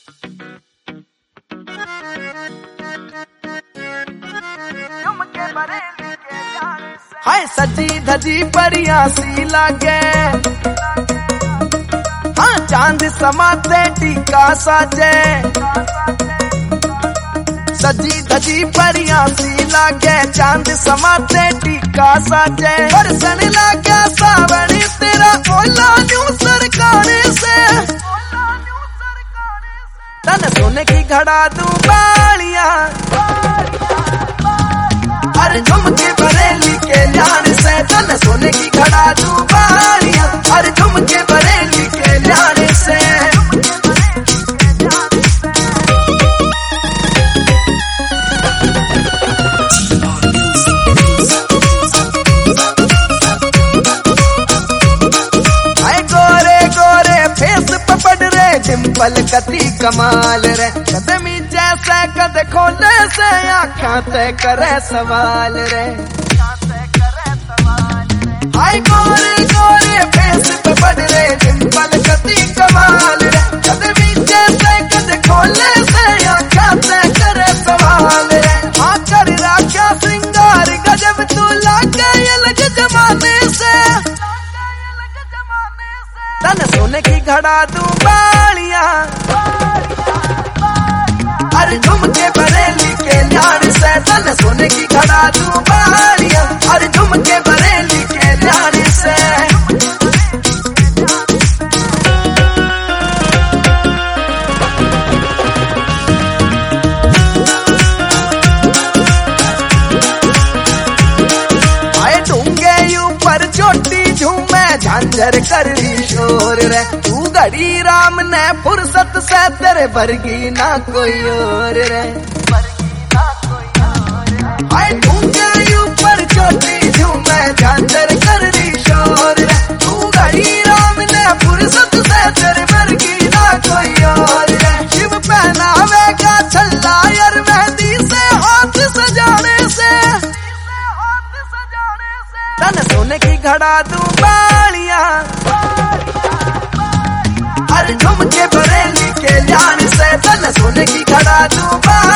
हाय सजी धजी परिया सी लागे, हाँ चांद समाते टीका साजे। सजी धजी परिया सी लागे, चांद समाते टीका साजे। बरसन लागे सावणी तेरा ओला न्यू सरकाने से, तन सोने की घड़ा दूं बालियां, अरे झुमके बरेली के ध्यान से। तन सोने की घड़ा दूं बालियां, अरे झुमके बरेली के ध्यान से। डिम्पल कती कमाल रे, कदमी जैसे कद खोले से आँखा ते करे सवाल रे। हाय गोरे गोरे फेस पे बढ़ रे, डिम्पल कती कमाल रे, कदमी जैसे कद खोले से आँखा ते करे सवाल रे। हाँ कर राखा श्रृंगार गजब तू लागे अलग जमाने से, तन सोने की घड़ा दूं बालियां, अरे झुमके बरेली के ध्यान से। तन सोने की घड़ा दूं बालियां, अरे झुमके बरेली के ध्यान से। आए ढूंगे ऊपर चोटी झूमे झांझर कर दी शोर रे। तू घड़ी राम ने फुर्सत से तेरे वर्गी ना कोई और रे। आए ढूंगे ऊपर चोटी झूमे झांझर कर दी शोर रे। तू घड़ी राम ने फुर्सत से तेरे वर्गी ना कोई और रे। शिव पहनावेगा छल्ला यार मेहंदी से हाथ सजाने से, तन सोने की घड़ा दूं बालियां, अरे झुमके बरेली के ध्यान से। तन सोने की घड़ा दूं बालियां।